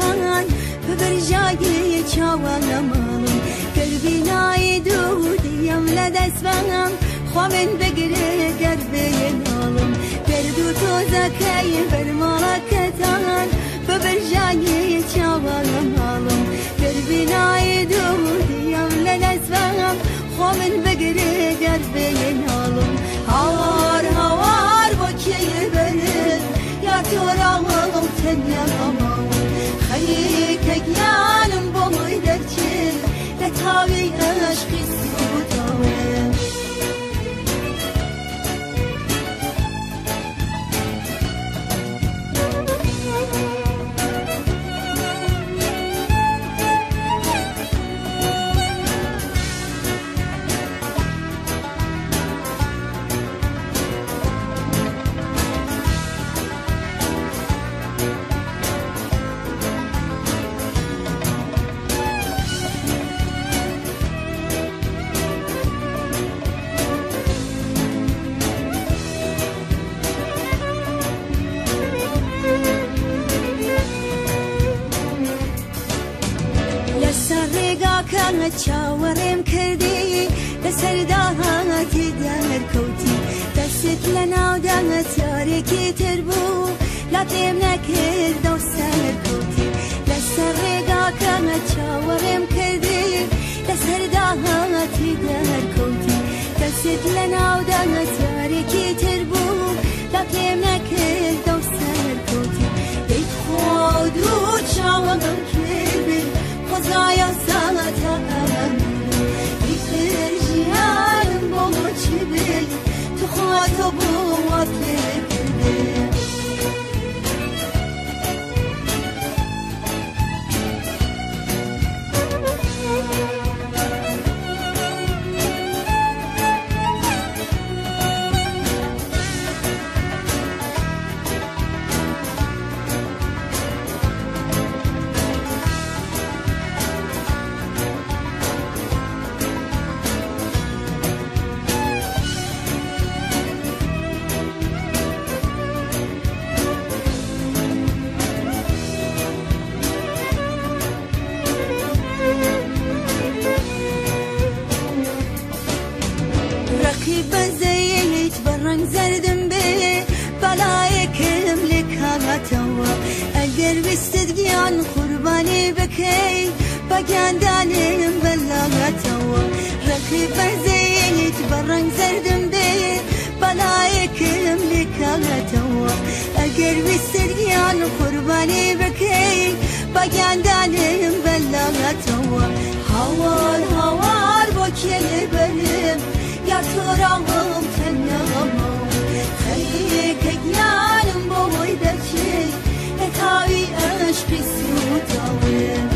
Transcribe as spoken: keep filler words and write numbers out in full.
كتان ببرجاي چاوانا مالم قلبي نايدو ديام لدسبان خوامن بگره قربي نالم بردو توزكي برمالا كتان ببرجاي چاوانا مالم قلبي نايدو ديام لدسبان خوامن بگره قربي نالم هوار هوار بكي بنر يا تورالم تنيا غمام خليك اجيالم بوي درچل لتاوي عشقي سوداوي كانت شاورم كردي لسرداهاتي دار كوتي دست لنا ودانت ياركي تربو لا تيمنا كردو سر كوتي لسرقا كانت شاورم كردي لسرداهاتي دار كوتي دست لنا ودانت ياركي تربو لا تيمنا كردو سر كوتي ديت خودو شاورم كردي خزايا سالتا بيخير جيالم بولو چبل تخاطبو واتلي كردي بزيت برن زردم به بلايكم لك هاتوا القلب استدقيان قرباني بكي بقاندانم بلاغتوا ركب بزيت برن زردم به بلايكم لك هاتوا القلب استدقيان قرباني بكي بقاندانم بلاغتوا هوار هوار بكي بلم يا ترامم تنغمم خليك اجيالم بوي درچل لتاوي عشقي سوداوي